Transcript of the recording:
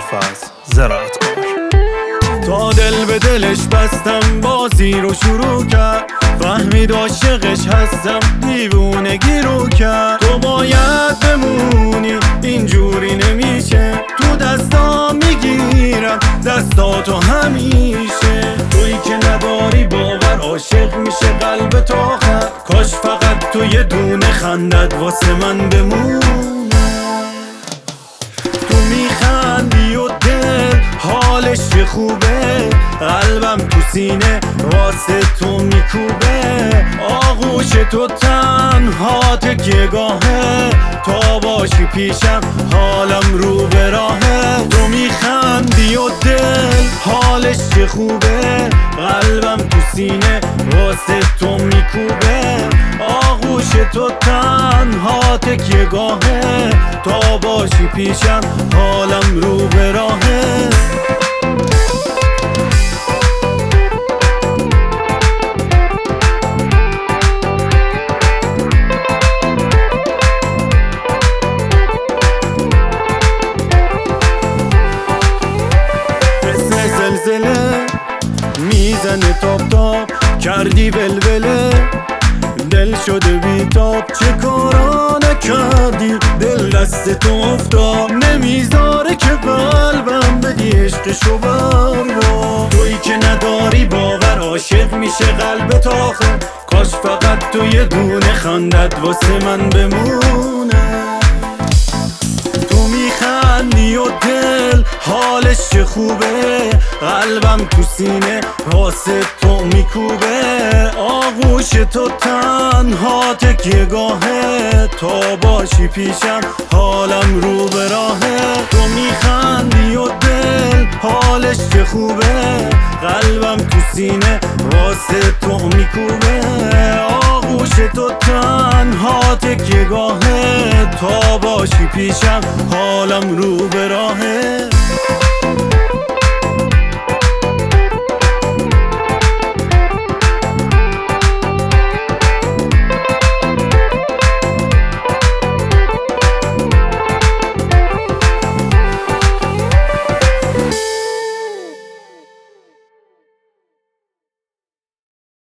ابوالفضل زراعتکار. تا دل به دلش بستم بازی رو شروع کرد، فهمید عاشقش هستم دیوونگی رو کرد. تو باید بمونی اینجوری نمیشه، تو دستا میگیرم دستاتو همیشه. تویی که نداری باور عاشق میشه قلب تا آخر، کاش فقط تو یه دونه خندت واسه من بمونه. تو میخندی و دل حالش چه خوبه، قلبم تو سینه واسه تو میکوبه. آغوش تو تنها تکیه‌گاهه، تا باشی پیشم حالم رو به راهه. تو میخندی و دل حالش چه خوبه، قلبم تو سینه واسه تو میکوبه. آغوش تو تنها تکیه‌گاهه، تا باشی پیشم حالم رو به راهه. زلزله میزنه تاب تاب، کردی ولوله دل شده بیتاب. چه کارا نکردی دل دست تو افتاد، نمیذاره که قلبم بدی عشقشو بربا. تویی که نداری باور عاشق میشه قلب تا آخر، کاش فقط تو یه دونه خندت واسه من بمونه. تو میخندی و دل حالش چه خوبه، قلبم تو سینه واسه تو میکوبه. آغوش تو تنها تکیه‌گاهه، تا باشی پیشم حالم رو به راهه. تو میخندی و دل حالش چه خوبه، قلبم تو سینه واسه تو میکوبه. آغوش تو تنها تکیه‌گاهه، تا باشی پیشم حالم رو به راهه.